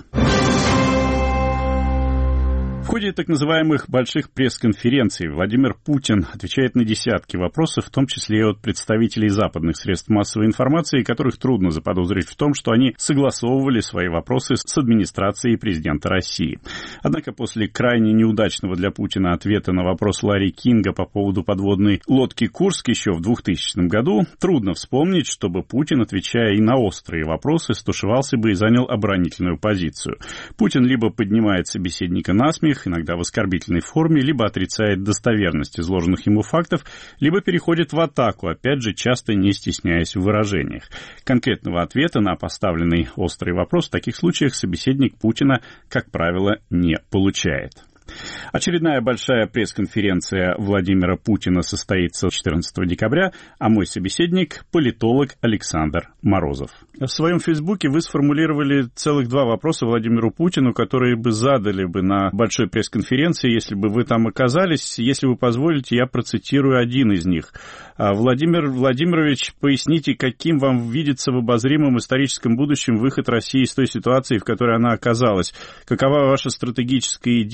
В ходе так называемых больших пресс-конференций Владимир Путин отвечает на десятки вопросов, в том числе и от представителей западных средств массовой информации, которых трудно заподозрить в том, что они согласовывали свои вопросы с администрацией президента России. Однако после крайне неудачного для Путина ответа на вопрос Ларри Кинга по поводу подводной лодки «Курск» еще в двухтысячном году, трудно вспомнить, чтобы Путин, отвечая и на острые вопросы, стушевался бы и занял оборонительную позицию. Путин либо поднимает собеседника на смех, иногда в оскорбительной форме, либо отрицает достоверность изложенных ему фактов, либо переходит в атаку, опять же, часто не стесняясь в выражениях. Конкретного ответа на поставленный острый вопрос в таких случаях собеседник Путина, как правило, не получает. Очередная большая пресс-конференция Владимира Путина состоится четырнадцатого декабря, а мой собеседник – политолог Александр Морозов. В своем фейсбуке вы сформулировали целых два вопроса Владимиру Путину, которые бы задали бы на большой пресс-конференции, если бы вы там оказались. Если вы позволите, я процитирую один из них. Владимир Владимирович, поясните, каким вам видится в обозримом историческом будущем выход России из той ситуации, в которой она оказалась? Какова ваша стратегическая идея, чем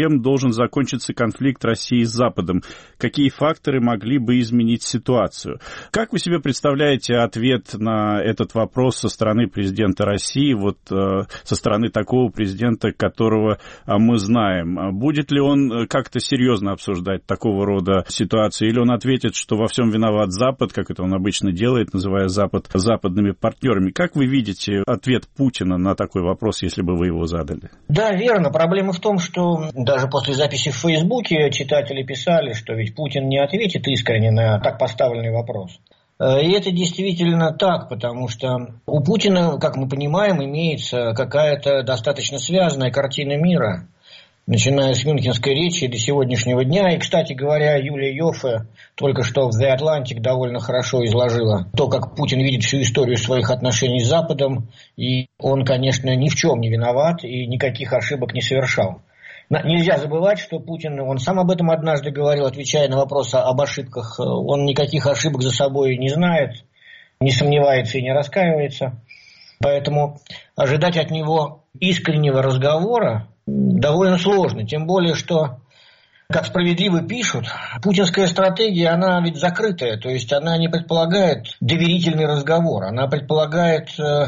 чем должен закончиться конфликт России с Западом? Какие факторы могли бы изменить ситуацию? Как вы себе представляете ответ на этот вопрос со стороны президента России, вот э, со стороны такого президента, которого э, мы знаем? Будет ли он как-то серьезно обсуждать такого рода ситуации, или он ответит, что во всем виноват Запад, как это он обычно делает, называя Запад западными партнерами? Как вы видите ответ Путина на такой вопрос, если бы вы его задали? Да, верно. Проблема в том, что даже после записи в Фейсбуке читатели писали, что ведь Путин не ответит искренне на так поставленный вопрос. И это действительно так, потому что у Путина, как мы понимаем, имеется какая-то достаточно связанная картина мира, начиная с мюнхенской речи до сегодняшнего дня. И, кстати говоря, Юлия Йоффе только что в The Atlantic довольно хорошо изложила то, как Путин видит всю историю своих отношений с Западом. И он, конечно, ни в чем не виноват и никаких ошибок не совершал. Нельзя забывать, что Путин, он сам об этом однажды говорил, отвечая на вопрос об ошибках. Он никаких ошибок за собой не знает, не сомневается и не раскаивается. Поэтому ожидать от него искреннего разговора довольно сложно. Тем более, что, как справедливо пишут, путинская стратегия, она ведь закрытая. То есть она не предполагает доверительный разговор. Она предполагает,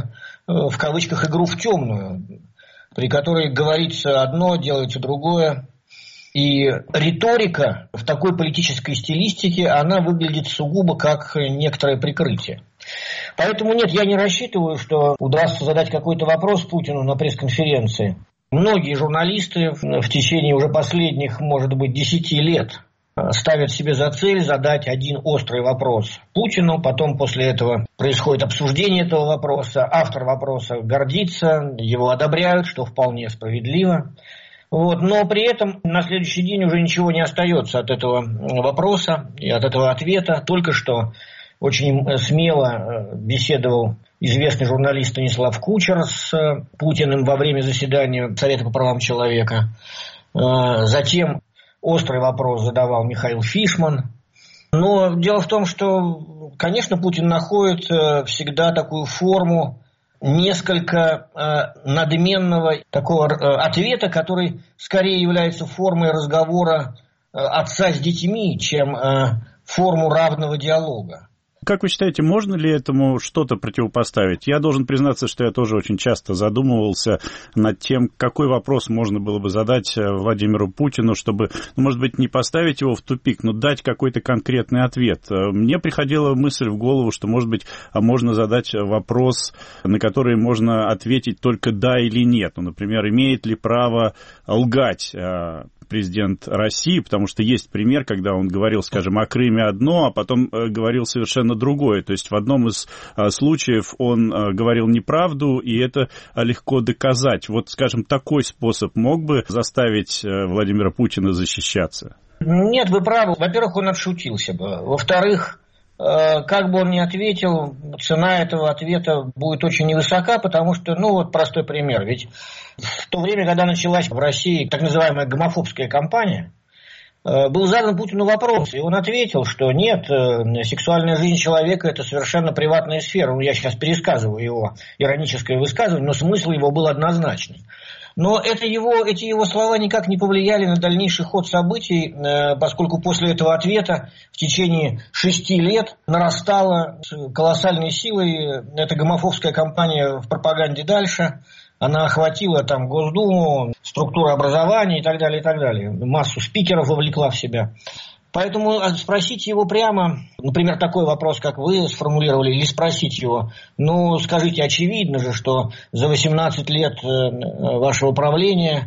в кавычках, игру в темную, при которой говорится одно, делается другое. И риторика в такой политической стилистике, она выглядит сугубо как некоторое прикрытие. Поэтому нет, я не рассчитываю, что удастся задать какой-то вопрос Путину на пресс-конференции. Многие журналисты в течение уже последних, может быть, десяти лет ставят себе за цель задать один острый вопрос Путину, потом после этого происходит обсуждение этого вопроса, автор вопроса гордится, его одобряют, что вполне справедливо. Вот. Но при этом на следующий день уже ничего не остается от этого вопроса и от этого ответа. Только что очень смело беседовал известный журналист Станислав Кучер с Путиным во время заседания Совета по правам человека. Затем острый вопрос задавал Михаил Фишман. Но дело в том, что, конечно, Путин находит всегда такую форму несколько э, надменного такого э, ответа, который скорее является формой разговора э, отца с детьми, чем э, форму равного диалога. Как вы считаете, можно ли этому что-то противопоставить? Я должен признаться, что я тоже очень часто задумывался над тем, какой вопрос можно было бы задать Владимиру Путину, чтобы, ну, может быть, не поставить его в тупик, но дать какой-то конкретный ответ. Мне приходила мысль в голову, что, может быть, можно задать вопрос, на который можно ответить только «да» или «нет». Ну, например, имеет ли право лгать президент России, потому что есть пример, когда он говорил, скажем, о Крыме одно, а потом э, говорил совершенно другое. То есть в одном из э, случаев он э, говорил неправду, и это э, легко доказать. Вот, скажем, такой способ мог бы заставить э, Владимира Путина защищаться? Нет, вы правы. Во-первых, он отшутился бы. Во-вторых, э, как бы он ни ответил, цена этого ответа будет очень невысока, потому что, ну вот простой пример, ведь в то время, когда началась в России так называемая гомофобская кампания, был задан Путину вопрос, и он ответил, что нет, сексуальная жизнь человека – это совершенно приватная сфера. Ну, я сейчас пересказываю его ироническое высказывание, но смысл его был однозначный. Но это его, эти его слова никак не повлияли на дальнейший ход событий, поскольку после этого ответа в течение шести лет нарастала колоссальной силой эта гомофобская кампания в пропаганде дальше. Она охватила там Госдуму, структуру образования и так далее, и так далее. Массу спикеров вовлекла в себя. Поэтому спросить его прямо, например, такой вопрос, как вы сформулировали, или спросить его, ну, скажите, очевидно же, что за восемнадцать лет вашего правления,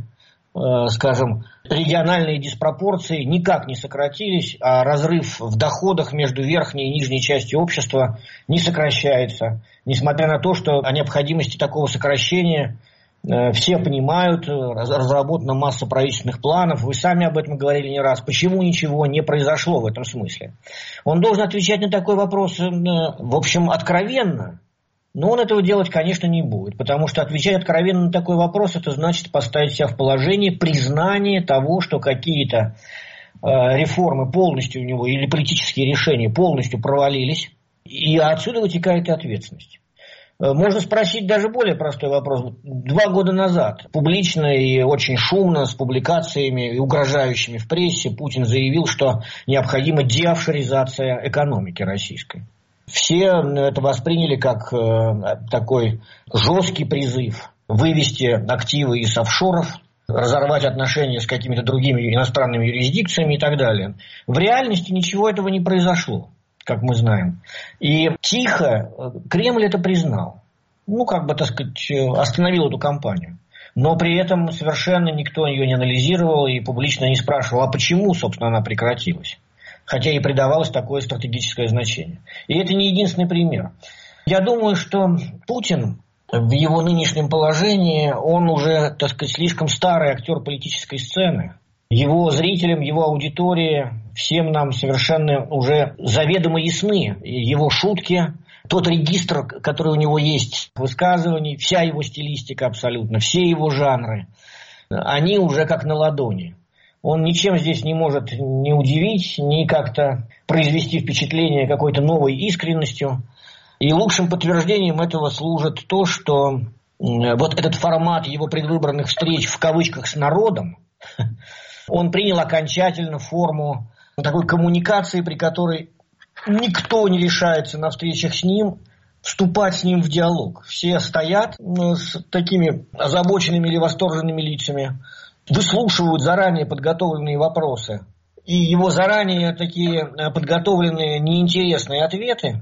скажем, региональные диспропорции никак не сократились, а разрыв в доходах между верхней и нижней частью общества не сокращается, несмотря на то, что о необходимости такого сокращения все понимают, разработана масса правительственных планов, вы сами об этом говорили не раз. Почему ничего не произошло в этом смысле? Он должен отвечать на такой вопрос, в общем, откровенно. Но он этого делать, конечно, не будет, потому что отвечать откровенно на такой вопрос, это значит поставить себя в положение признания того, что какие-то э, реформы полностью у него или политические решения полностью провалились, и отсюда вытекает и ответственность. Можно спросить даже более простой вопрос. Два года назад публично и очень шумно, с публикациями и угрожающими в прессе, Путин заявил, что необходима деофшоризация экономики российской. Все это восприняли как э, такой жесткий призыв вывести активы из офшоров, разорвать отношения с какими-то другими иностранными юрисдикциями и так далее. В реальности ничего этого не произошло, как мы знаем. И тихо Кремль это признал. Ну, как бы, так сказать, остановил эту кампанию. Но при этом совершенно никто ее не анализировал и публично не спрашивал, а почему, собственно, она прекратилась. Хотя и придавалось такое стратегическое значение. И это не единственный пример. Я думаю, что Путин в его нынешнем положении, он уже, так сказать, слишком старый актер политической сцены. Его зрителям, его аудитории, всем нам совершенно уже заведомо ясны его шутки, тот регистр, который у него есть высказываний, вся его стилистика абсолютно, все его жанры, они уже как на ладони. Он ничем здесь не может ни удивить, ни как-то произвести впечатление какой-то новой искренностью. И лучшим подтверждением этого служит то, что вот этот формат его предвыборных встреч в кавычках с народом, он принял окончательно форму такой коммуникации, при которой никто не решается на встречах с ним вступать с ним в диалог. Все стоят с такими озабоченными или восторженными лицами, выслушивают заранее подготовленные вопросы. И его заранее такие подготовленные неинтересные ответы.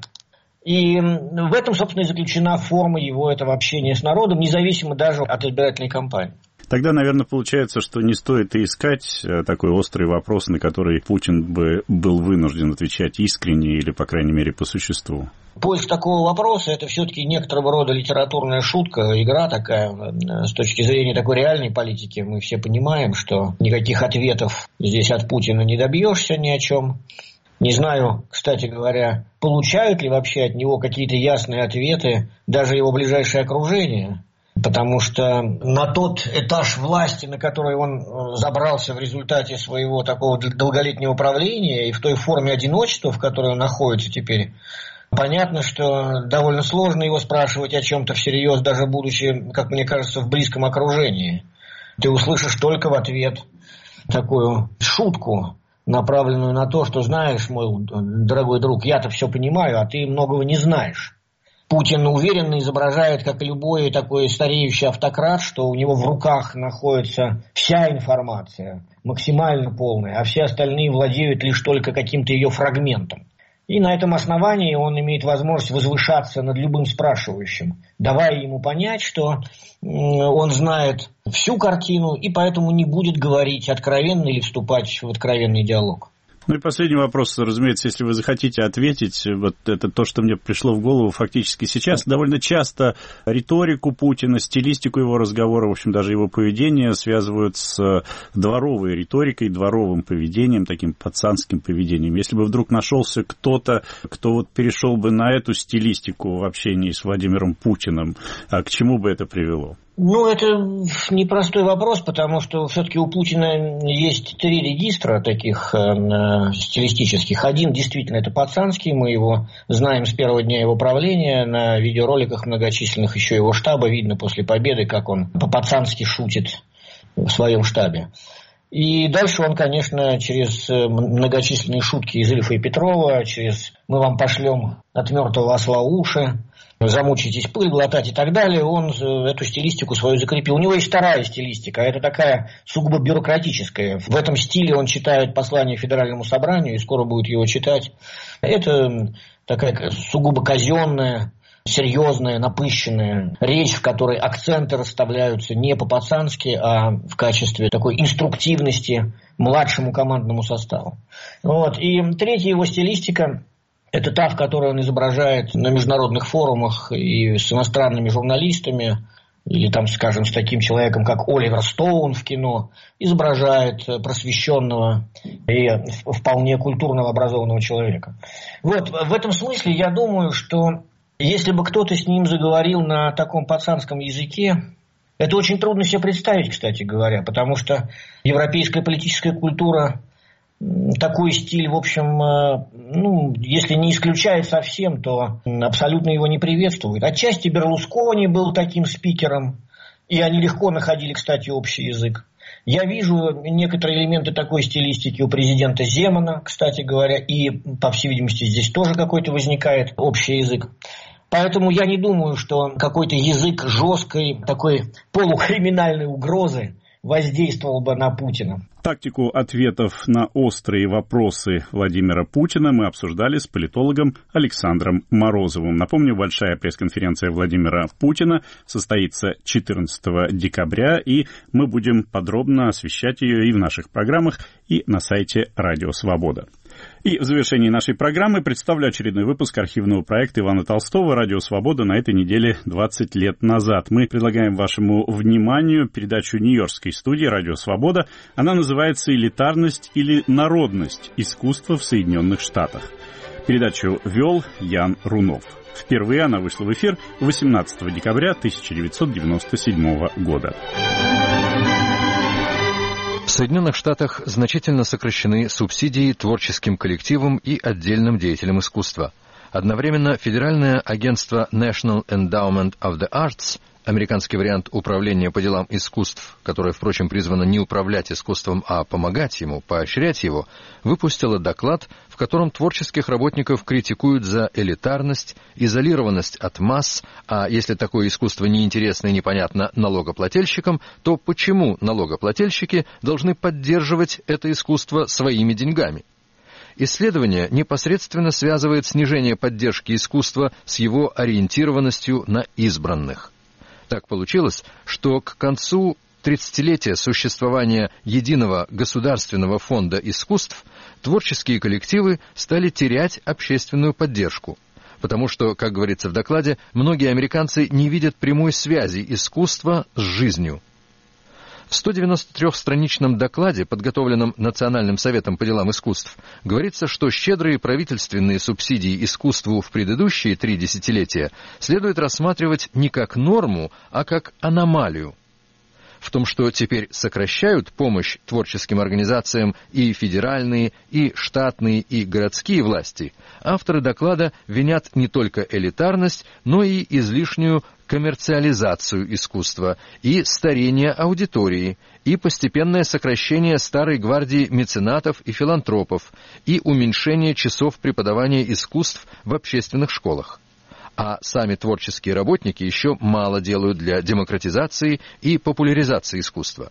И в этом, собственно, и заключена форма его этого общения с народом, независимо даже от избирательной кампании. Тогда, наверное, получается, что не стоит и искать такой острый вопрос, на который Путин бы был вынужден отвечать искренне или, по крайней мере, по существу. Поиск такого вопроса – это все-таки некоторого рода литературная шутка, игра такая. С точки зрения такой реальной политики мы все понимаем, что никаких ответов здесь от Путина не добьешься ни о чем. Не знаю, кстати говоря, получают ли вообще от него какие-то ясные ответы даже его ближайшее окружение. Потому что на тот этаж власти, на который он забрался в результате своего такого долголетнего правления и в той форме одиночества, в которой он находится теперь, понятно, что довольно сложно его спрашивать о чем-то всерьез, даже будучи, как мне кажется, в близком окружении. Ты услышишь только в ответ такую шутку, направленную на то, что знаешь, мой дорогой друг, я-то все понимаю, а ты многого не знаешь. Путин уверенно изображает, как и любой такой стареющий автократ, что у него в руках находится вся информация, максимально полная, а все остальные владеют лишь только каким-то ее фрагментом. И на этом основании он имеет возможность возвышаться над любым спрашивающим, давая ему понять, что он знает всю картину и поэтому не будет говорить откровенно или вступать в откровенный диалог. Ну и последний вопрос, разумеется, если вы захотите ответить, вот это то, что мне пришло в голову фактически сейчас. Довольно часто риторику Путина, стилистику его разговора, в общем, даже его поведение связывают с дворовой риторикой, дворовым поведением, таким пацанским поведением. Если бы вдруг нашелся кто-то, кто вот перешел бы на эту стилистику в общении с Владимиром Путиным, а к чему бы это привело? Ну, это непростой вопрос, потому что все-таки у Путина есть три регистра таких э, стилистических. Один действительно это пацанский, мы его знаем с первого дня его правления, на видеороликах многочисленных еще его штаба видно после победы, как он по-пацански шутит в своем штабе. И дальше он, конечно, через многочисленные шутки из Ильфа и Петрова, через «мы вам пошлем от мертвого осла уши», замучитесь пыль глотать и так далее, он эту стилистику свою закрепил. У него есть вторая стилистика, это такая сугубо бюрократическая. В этом стиле он читает послание Федеральному собранию и скоро будет его читать. Это такая сугубо казенная, серьезная, напыщенная речь, в которой акценты расставляются не по-пацански, а в качестве такой инструктивности младшему командному составу. Вот. И третья его стилистика – это та, в которой он изображает на международных форумах и с иностранными журналистами, или там, скажем, с таким человеком, как Оливер Стоун в кино, изображает просвещенного и вполне культурного образованного человека. Вот, в этом смысле я думаю, что если бы кто-то с ним заговорил на таком пацанском языке, это очень трудно себе представить, кстати говоря, потому что европейская политическая культура такой стиль, в общем, ну, если не исключает совсем, то абсолютно его не приветствует. Отчасти Берлускони был таким спикером, и они легко находили, кстати, общий язык. Я вижу некоторые элементы такой стилистики у президента Земана, кстати говоря, и, по всей видимости, здесь тоже какой-то возникает общий язык. Поэтому я не думаю, что какой-то язык жесткой, такой полукриминальной угрозы воздействовал бы на Путина. Тактику ответов на острые вопросы Владимира Путина мы обсуждали с политологом Александром Морозовым. Напомню, большая пресс-конференция Владимира Путина состоится четырнадцатого декабря, и мы будем подробно освещать ее и в наших программах, и на сайте Радио Свобода. И в завершении нашей программы представлю очередной выпуск архивного проекта Ивана Толстого «Радио Свобода» на этой неделе двадцать лет назад. Мы предлагаем вашему вниманию передачу нью-йоркской студии «Радио Свобода». Она называется «Элитарность или народность. Искусство в Соединенных Штатах». Передачу вел Ян Рунов. Впервые она вышла в эфир восемнадцатого декабря тысяча девятьсот девяносто седьмого года. В Соединенных Штатах значительно сокращены субсидии творческим коллективам и отдельным деятелям искусства. Одновременно Федеральное агентство National Endowment of the Arts, американский вариант управления по делам искусств, которое, впрочем, призвано не управлять искусством, а помогать ему, поощрять его, выпустило доклад, в котором творческих работников критикуют за элитарность, изолированность от масс, а если такое искусство неинтересно и непонятно налогоплательщикам, то почему налогоплательщики должны поддерживать это искусство своими деньгами? Исследование непосредственно связывает снижение поддержки искусства с его ориентированностью на избранных. Так получилось, что к концу тридцатилетия существования Единого государственного фонда искусств творческие коллективы стали терять общественную поддержку, потому что, как говорится в докладе, многие американцы не видят прямой связи искусства с жизнью. В сто девяносто трёхстраничном докладе, подготовленном Национальным советом по делам искусств, говорится, что щедрые правительственные субсидии искусству в предыдущие три десятилетия следует рассматривать не как норму, а как аномалию. В том, что теперь сокращают помощь творческим организациям и федеральные, и штатные, и городские власти, авторы доклада винят не только элитарность, но и излишнюю коммерциализацию искусства, и старение аудитории, и постепенное сокращение старой гвардии меценатов и филантропов, и уменьшение часов преподавания искусств в общественных школах. А сами творческие работники еще мало делают для демократизации и популяризации искусства.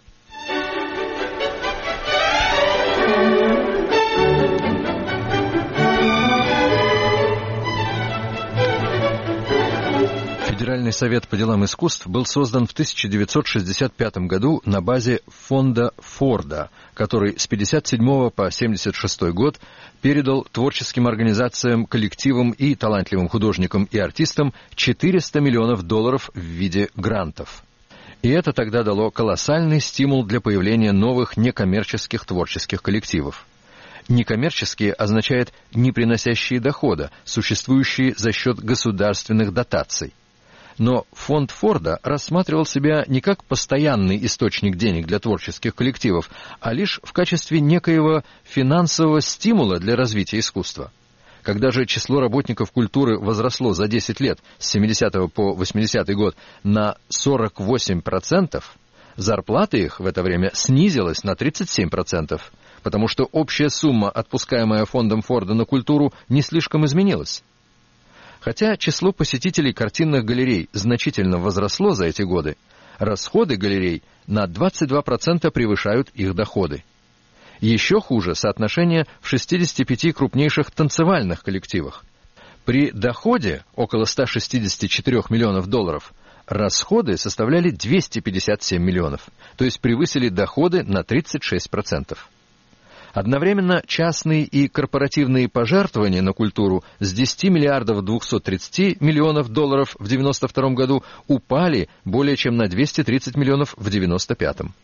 Федеральный совет по делам искусств был создан в тысяча девятьсот шестьдесят пятом году на базе фонда Форда, который с пятьдесят седьмого по семьдесят шестой год передал творческим организациям, коллективам и талантливым художникам и артистам четыреста миллионов долларов в виде грантов. И это тогда дало колоссальный стимул для появления новых некоммерческих творческих коллективов. Некоммерческие означает не приносящие дохода, существующие за счет государственных дотаций. Но фонд Форда рассматривал себя не как постоянный источник денег для творческих коллективов, а лишь в качестве некоего финансового стимула для развития искусства. Когда же число работников культуры возросло за десять лет, с семидесятого по восьмидесятый год, на сорок восемь процентов, зарплата их в это время снизилась на тридцать семь процентов, потому что общая сумма, отпускаемая фондом Форда на культуру, не слишком изменилась. Хотя число посетителей картинных галерей значительно возросло за эти годы, расходы галерей на двадцать два процента превышают их доходы. Еще хуже соотношение в шестидесяти пяти крупнейших танцевальных коллективах. При доходе около ста шестидесяти четырёх миллионов долларов расходы составляли двести пятьдесят семь миллионов, то есть превысили доходы на тридцать шесть процентов. Одновременно частные и корпоративные пожертвования на культуру с десяти миллиардов двухсот тридцати миллионов долларов в девяносто втором году упали более чем на двести тридцать миллионов в девяносто пятом.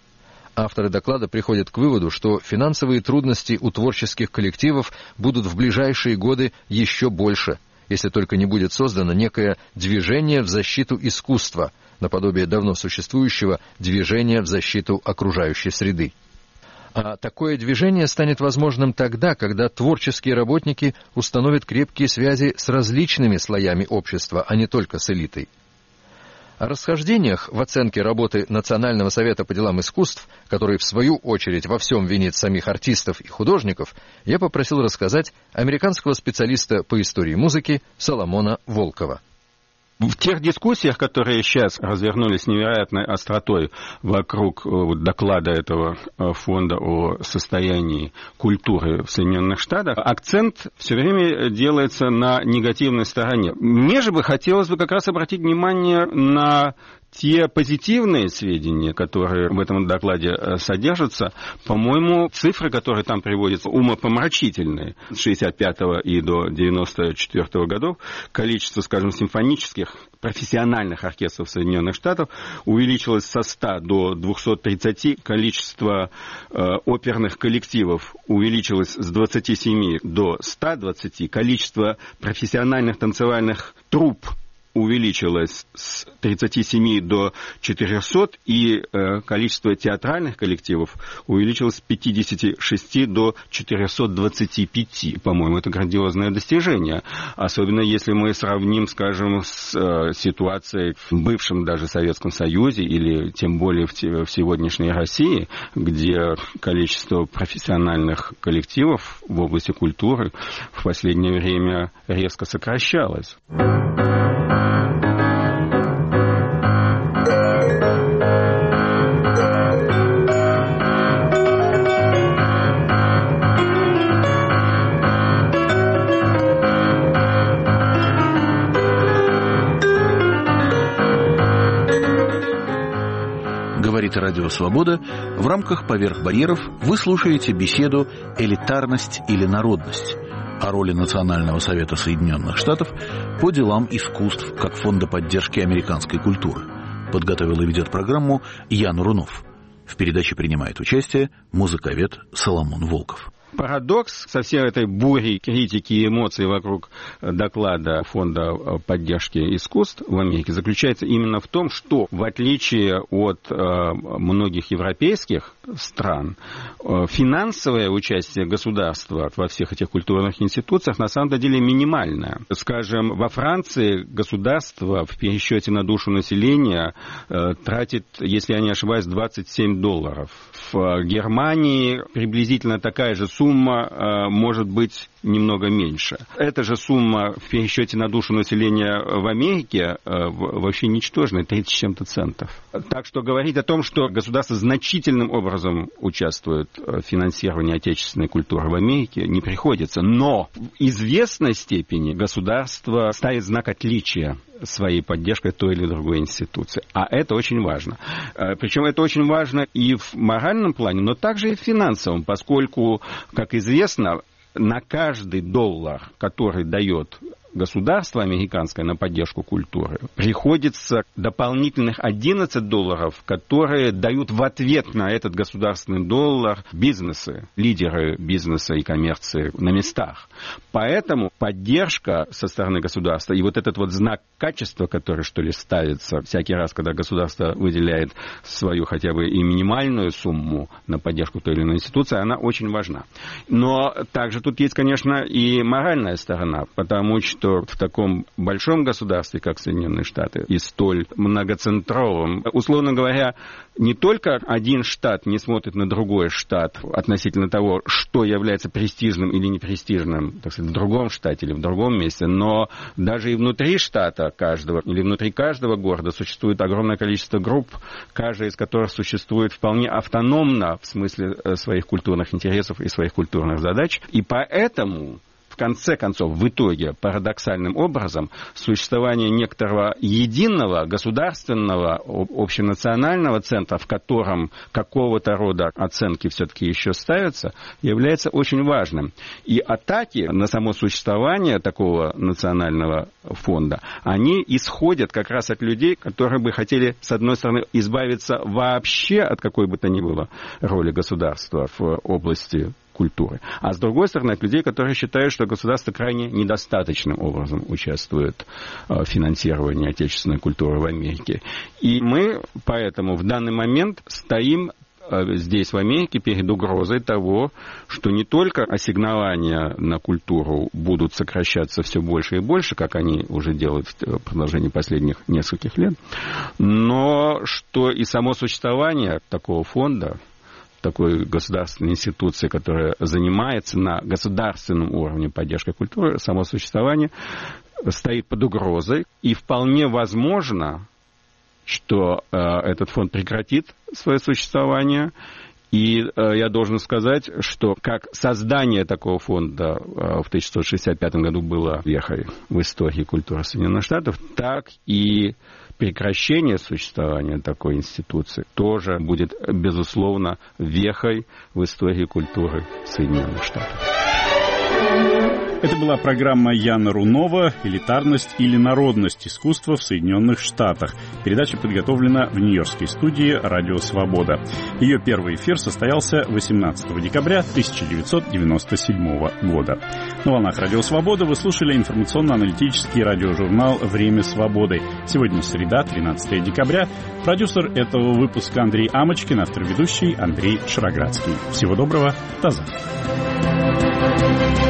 Авторы доклада приходят к выводу, что финансовые трудности у творческих коллективов будут в ближайшие годы еще больше, если только не будет создано некое движение в защиту искусства, наподобие давно существующего движения в защиту окружающей среды. А такое движение станет возможным тогда, когда творческие работники установят крепкие связи с различными слоями общества, а не только с элитой. О расхождениях в оценке работы Национального совета по делам искусств, который, в свою очередь, во всем винит самих артистов и художников, я попросил рассказать американского специалиста по истории музыки Соломона Волкова. В тех дискуссиях, которые сейчас развернулись с невероятной остротой вокруг доклада этого фонда о состоянии культуры в Соединенных Штатах, акцент все время делается на негативной стороне. Мне же бы хотелось бы как раз обратить внимание на те позитивные сведения, которые в этом докладе содержатся. По-моему, цифры, которые там приводятся, умопомрачительные. С шестьдесят пятого и до девяносто четвёртого годов количество, скажем, симфонических профессиональных оркестров Соединенных Штатов увеличилось со ста до двухсот тридцати. Количество э, оперных коллективов увеличилось с двадцати семи до ста двадцати. Количество профессиональных танцевальных трупп увеличилось с тридцати семи до четырехсот, и э, количество театральных коллективов увеличилось с пятидесяти шести до четырехсот двадцати пяти. По-моему, это грандиозное достижение. Особенно если мы сравним, скажем, с э, ситуацией в бывшем даже Советском Союзе, или тем более в, в сегодняшней России, где количество профессиональных коллективов в области культуры в последнее время резко сокращалось. Говорит Радио Свобода. В рамках «Поверх барьеров» вы слушаете беседу «Элитарность или народность» о роли Национального совета Соединенных Штатов по делам искусств как фонда поддержки американской культуры. Подготовил и ведет программу Ян Рунов. В передаче принимает участие музыковед Соломон Волков. Парадокс со всей этой бурей критики и эмоций вокруг доклада Фонда поддержки искусств в Америке заключается именно в том, что в отличие от э, многих европейских стран, э, финансовое участие государства во всех этих культурных институциях на самом деле минимальное. Скажем, во Франции государство в пересчете на душу населения э, тратит, если я не ошибаюсь, двадцать семь долларов. В Германии приблизительно такая же сумма Сумма э, может быть немного меньше. Эта же сумма в пересчете на душу населения в Америке э, вообще ничтожная, тридцать с чем-то центов. Так что говорить о том, что государство значительным образом участвует в финансировании отечественной культуры в Америке, не приходится. Но в известной степени государство ставит знак отличия своей поддержкой той или другой институции. А это очень важно. Причем это очень важно и в моральном плане, но также и в финансовом, поскольку, как известно, на каждый доллар, который дает государство американское на поддержку культуры, приходится дополнительных одиннадцать долларов, которые дают в ответ на этот государственный доллар бизнесы, лидеры бизнеса и коммерции на местах. Поэтому поддержка со стороны государства и вот этот вот знак качества, который, что ли, ставится всякий раз, когда государство выделяет свою хотя бы и минимальную сумму на поддержку той или иной институции, она очень важна. Но также тут есть, конечно, и моральная сторона, потому что в таком большом государстве, как Соединенные Штаты, и столь многоцентровом, условно говоря, не только один штат не смотрит на другой штат относительно того, что является престижным или непрестижным, так сказать, в другом штате или в другом месте, но даже и внутри штата каждого или внутри каждого города существует огромное количество групп, каждая из которых существует вполне автономно в смысле своих культурных интересов и своих культурных задач. И поэтому в конце концов, в итоге, парадоксальным образом, существование некоторого единого государственного общенационального центра, в котором какого-то рода оценки все-таки еще ставятся, является очень важным. И атаки на само существование такого национального фонда, они исходят как раз от людей, которые бы хотели, с одной стороны, избавиться вообще от какой бы то ни было роли государства в области культуры. А с другой стороны, от людей, которые считают, что государство крайне недостаточным образом участвует в финансировании отечественной культуры в Америке. И мы поэтому в данный момент стоим здесь, в Америке, перед угрозой того, что не только ассигнования на культуру будут сокращаться все больше и больше, как они уже делают в продолжении последних нескольких лет, но что и само существование такого фонда, такой государственной институции, которая занимается на государственном уровне поддержкой культуры, само существование стоит под угрозой, и вполне возможно, что э, этот фонд прекратит свое существование. И э, я должен сказать, что как создание такого фонда э, в тысяча девятьсот шестьдесят пятом году было вехой в истории культуры Соединенных Штатов, так и прекращение существования такой институции тоже будет, безусловно, вехой в истории культуры Соединенных Штатов. Это была программа Яна Рунова «Элитарность или народность. Искусство в Соединенных Штатах». Передача подготовлена в нью-йоркской студии «Радио Свобода». Ее первый эфир состоялся восемнадцатого декабря тысяча девятьсот девяносто седьмого года. На волнах «Радио Свобода» вы слушали информационно-аналитический радиожурнал «Время свободы». Сегодня среда, тринадцатого декабря. Продюсер этого выпуска Андрей Амочкин, автор-ведущий Андрей Шароградский. Всего доброго, до завтра.